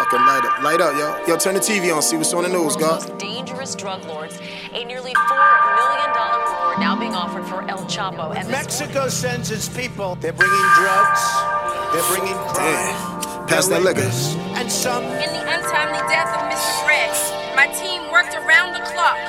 Fucking light up, yo. Yo, turn the TV on, see what's on the news, God. Most dangerous drug lords. A nearly $4 million reward now being offered for El Chapo. And Mexico sends its people. They're bringing drugs. They're bringing crime. Pass that liquor. And some. In the untimely death of Mr. Gregg, my team worked around the clock.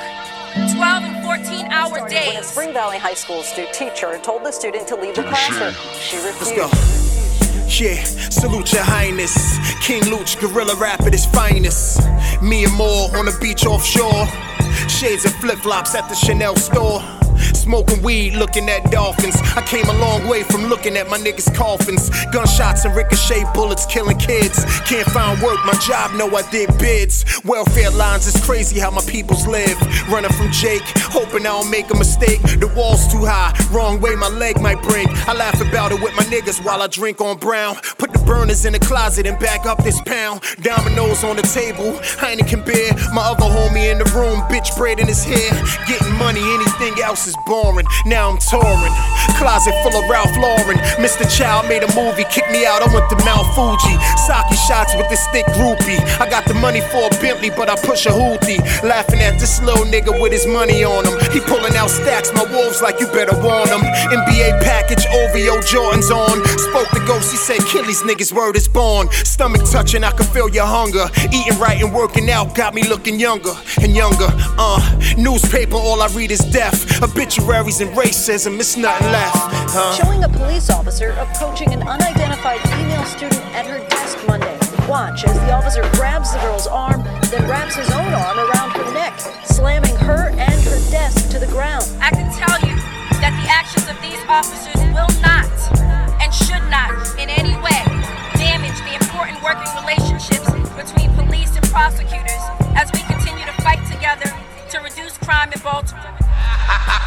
12 and 14-hour days. When a Spring Valley High School teacher told the student to leave the classroom, she refused. Let's go. Yeah, salute your highness. King Luch, gorilla rap at his finest. Me and more on the beach offshore. Shades and flip-flops at the Chanel store. Smoking weed, looking at dolphins. I came a long way from looking at my niggas' coffins. Gunshots and ricochet bullets killing kids. Can't find work, my job know I did bids. Welfare lines, it's crazy how my peoples live. Running from Jake, hoping I don't make a mistake. The wall's too high, wrong way my leg might break. I laugh about it with my niggas while I drink on brown. Put the burners in the closet and back up this pound. Dominoes on the table, Heineken beer. My other homie in the room, bitch braid in his hair. Getting money, anything else is boring. Now I'm touring, closet full of Ralph Lauren. Mr. Child made a movie, kicked me out, I went to Mount Fuji. Sake shots with this thick groupie. I got the money for a Bentley, but I push a hoopty. Laughing at this little nigga with his money on him. He pulling out stacks, my wolves like you better warn him. NBA package, OVO Jordans on. Spoke to Ghost, he said kill these niggas, word is born. Stomach touching, I can feel your hunger. Eating right and working out got me looking younger and younger. Newspaper, all I read is death. Obituaries and racism, it's nothing left. Showing a police officer approaching an unidentified female student at her desk Monday. Watch as the officer grabs the girl's arm, then wraps his own arm around her neck, slamming her and her desk to the ground. I can tell you that the actions of these officers will not and should not in any way damage the important working relationships between police and prosecutors as we continue to fight together to reduce crime in Baltimore.